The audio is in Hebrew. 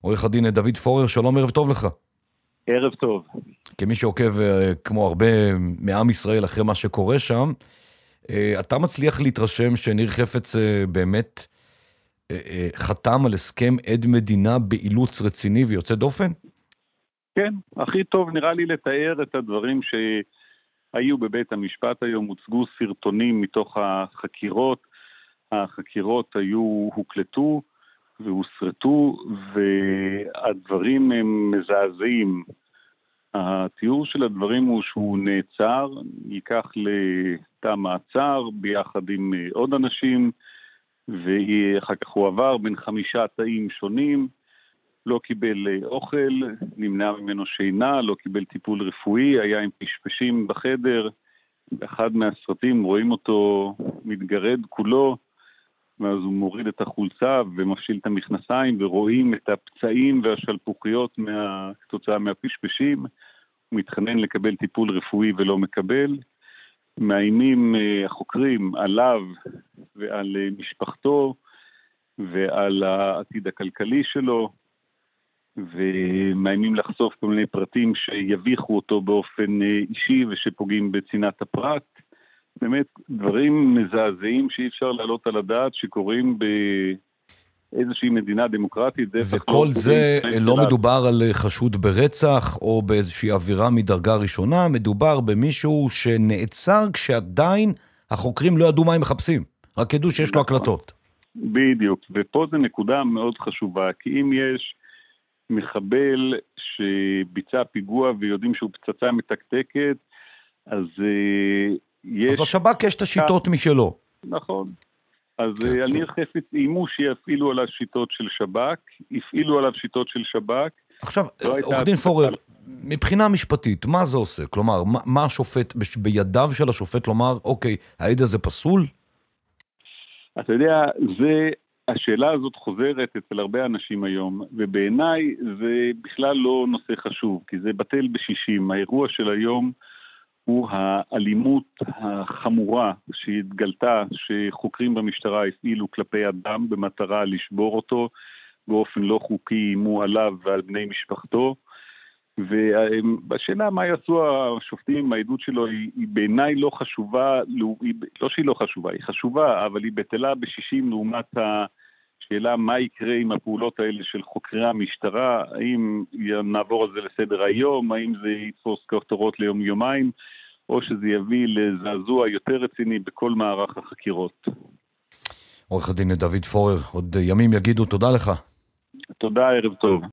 עורך הדין דוד פורר, שלום, ערב טוב לך. ערב טוב. כמי שעוקב כמו הרבה מעם ישראל אחרי מה שקורה שם, אתה מצליח להתרשם שניר חפץ באמת חתם על הסכם עד מדינה באילוץ רציני ויוצא דופן? כן, הכי טוב נראה לי לתאר את הדברים שהיו בבית המשפט היום. הוצגו סרטונים מתוך החקירות, החקירות הוקלטו והוסרטו, והדברים הם מזעזעים. התיאור של הדברים הוא שהוא נעצר, ייקח לתא מעצר ביחד עם עוד אנשים, ואחר כך הוא עבר בין 5 תאים שונים, לא קיבל אוכל, נמנע ממנו שינה, לא קיבל טיפול רפואי, היה עם פשפשים בחדר. באחד מהסרטים רואים אותו מתגרד כולו, ואז הוא מוריד את החולצה ומפשיל את המכנסיים, ורואים את הפצעים והשלפוחיות כתוצאה מהפשפשים. הוא מתחנן לקבל טיפול רפואי ולא מקבל. מאיימים החוקרים עליו ועל משפחתו ועל העתיד הכלכלי שלו, ומאיימים לחשוף כל מיני פרטים שיביכו אותו באופן אישי ושפוגעים בצנעת הפרט. באמת דברים מזעזעים שאי אפשר להעלות על הדעת שקורים באיזושהי מדינה דמוקרטית. וכל זה לא מדובר על חשוד ברצח או באיזושהי אווירה מדרגה ראשונה, מדובר במישהו שנעצר כשעדיין החוקרים לא ידעו מה הם מחפשים, רק ידעו שיש לו הקלטות. בדיוק, ופה זה נקודה מאוד חשובה, כי אם יש מחבל שביצע פיגוע ויודעים שהוא פצצה מתקתקת, אז אז לשב"כ יש את השיטות משלו. נכון. אז על ניר חפץ איימו שיפעילו עליו שיטות של שב"כ, הפעילו עליו שיטות של שב"כ. עכשיו, עורך דין פורר, מבחינה משפטית, מה זה עושה? כלומר, מה השופט, בידיו של השופט לומר, אוקיי, העד הזה פסול? אתה יודע, השאלה הזאת חוזרת אצל הרבה אנשים היום, ובעיניי זה בכלל לא נושא חשוב, כי זה בטל ב-60. האירוע של היום הוא האלימות החמורה שהתגלתה, שחוקרים במשטרה הפעילו כלפי אדם במטרה לשבור אותו באופן לא חוקי, איימו עליו ועל בני משפחתו. והשאלה מה יעשו השופטים, העדות שלו היא בעיניי לא חשובה, לא שהיא לא חשובה, היא חשובה, אבל היא בטלה ב-60 לעומת השאלה מה יקרה עם הפעולות האלה של חוקרי המשטרה, האם נעבור על זה לסדר היום, האם זה יתפוס כותרות ליום יומיים, או שזה יביא לזעזוע יותר רציני בכל מערך החקירות. עורך הדין דוד פורר, עוד ימים יגידו, תודה לך. תודה, ערב טוב.